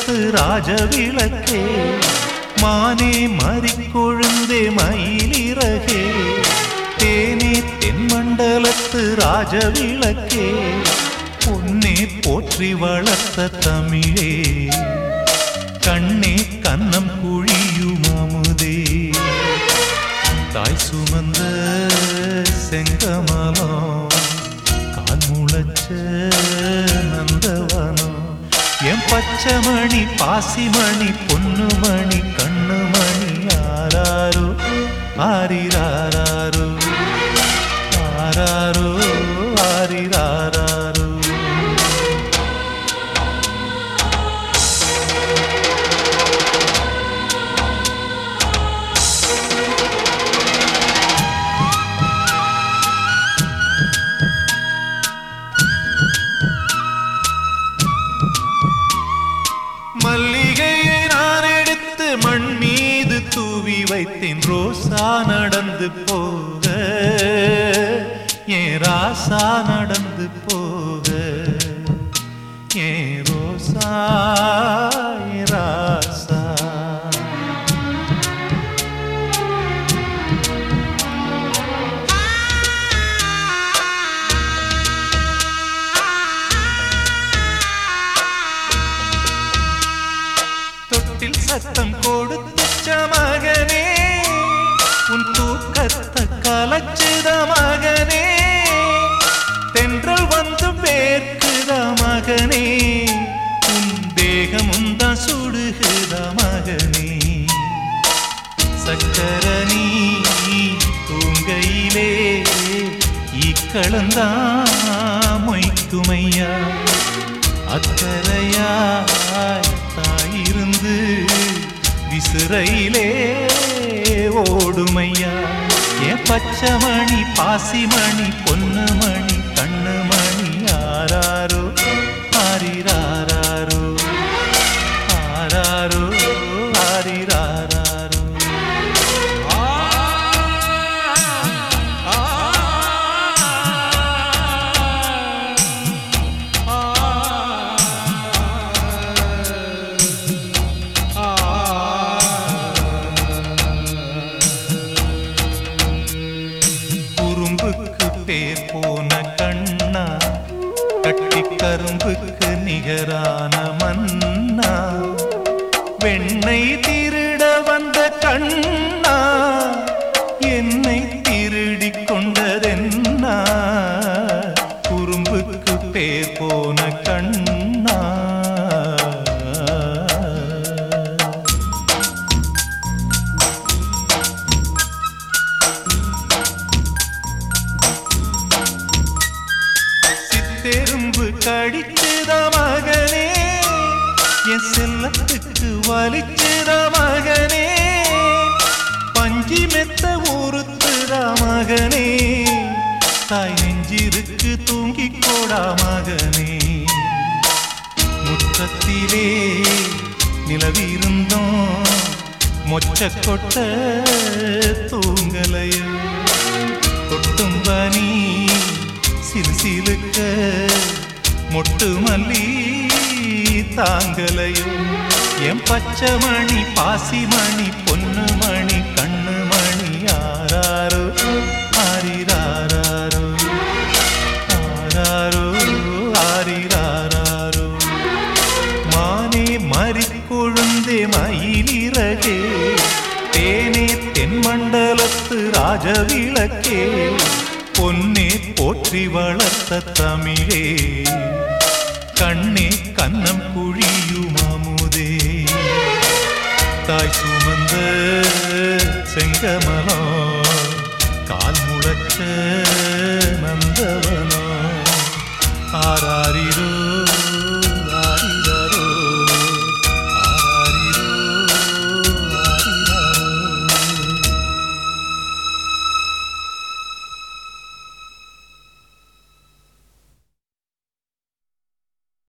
மண்டலத்து ராஜவிளக்கே மானே மறிக்கொழுந்தே மயிலிறகே தேனே தென்மண்டலத்து ராஜவிளக்கே பொன்னே போற்றி வளர்த்த தமிழே கண்ணே கன்னம் குழியும் அமுதே தாய் சுமந்த செங்கமலம் கால் முளைச்ச நந்தவனம் என் பச்சைமணி பாசிமணி பொன்னுமணி கண்ணுமணி ஆராரோ ஆரிராரோ ஆராரோ ஆரிராரோ மல்லிகையை நான் எடுத்து மண் மீது தூவி வைத்தேன் ரோசா நடந்து போக ஏன் ராசா நடந்து போக ஏன் ரோசா ஏன் ராசா சத்தம் கொடுத்த மகனே உன் தூக்கத்தை கலச்சுத மகனே தென்றல் வந்து பேர்க்குத மகனே உன் தேகமும் தான் சுடுகுத மகனே சக்கரணி தூங்கையிலே இக்களந்தா மொய்க்குமையா அக்கறையாய் தாயிருந்து விசிறையிலே ஓடுமையா என் பச்சைமணி பாசிமணி பொன்னுமணி கண்ணுமணி ஆராரோ ஆரிராரோ ஆராரோ ஆரிராரோ பேர் போன கண்ணா கட்டி கரும்புக்கு நிகரான மன்னா வெண்ணை திருட வந்த கண்ணா என்னை திருடி கொண்டதென்னா குறும்புக்கு பேர் போன கண்ணா தெரும்பு கடிச்சுத மகனே என் செல்லத்துக்கு வலிச்சுத மகனே பஞ்சி மெத்த ஊறுத்துத மகனே தாய் நெஞ்சிருக்கு தூங்கிக் கோடா மகனே முற்றத்திலே நிலவிருந்தோம் மொச்ச கொட்ட தூங்கலையோ கொட்டும் பனி சிலுசிலுக்க மொட்டு மல்லி தாங்கலையோ என் பச்சைமணி பாசிமணி பொன்னுமணி கண்ணுமணி ஆராரோ ஆரிராரோ ஆராரோ ஆரிராரோ மானே மறிக்கொழுந்தே மயிலிறகே தேனே தென்மண்டலத்து ராஜவிளக்கே பொன்னே போற்றி வளர்த்த தமிழே கண்ணே கன்னம் குழியும் அமுதே தாய் சுமந்த செங்கமலம் கால் முளைச்ச நந்தவனம் ஆராரிரோ